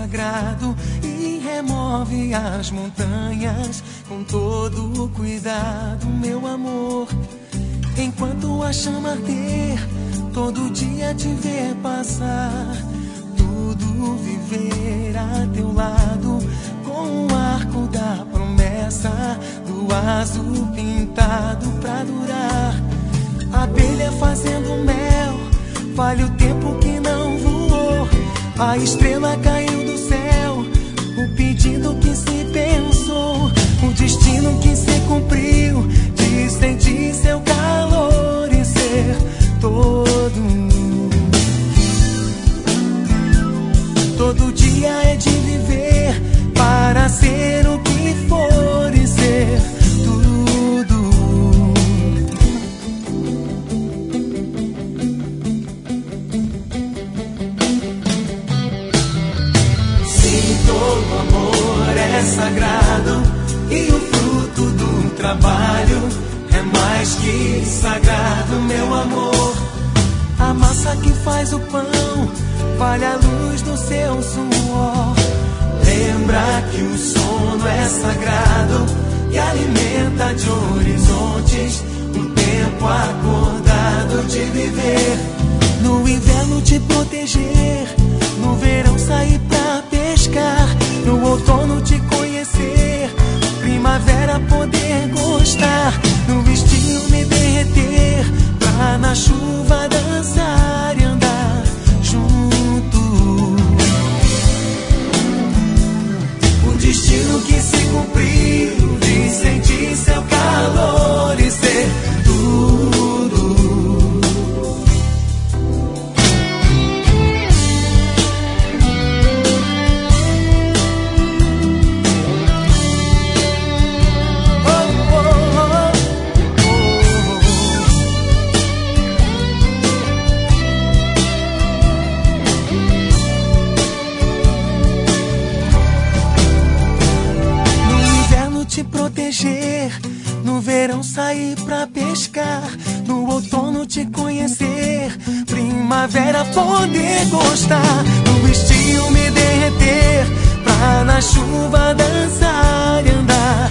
sagrado e remove as montanhas com todo o cuidado, meu amor. Enquanto a chama arder, todo dia te ver passar, tudo viver a teu lado, com o arco da promessa do azul pintado pra durar. Abelha fazendo mel, vale o tempo que não voou. A estrela caiu do céu, o pedido que se pensou, o destino que se cumpriu, de sentir seu calor e ser todo. Todo dia é de viver para ser o que for e ser tudo. Sim, todo amor é sagrado e o fruto do trabalho é mais que sagrado, meu amor. A massa que faz o pão vale a luz do seu suor. Lembra que o sono é sagrado e alimenta de horizontes o tempo acordado de viver. No inverno te proteger, no verão sair pra pescar, no outono te conhecer, primavera poder gostar, no estio me derreter, pra na chuva dançar e andar junto. O destino que se cumpriu, de sentir seu calor e ser tudo. Proteger, no verão sair pra pescar, no outono te conhecer, primavera poder gostar, no estio me derreter, pra na chuva dançar e andar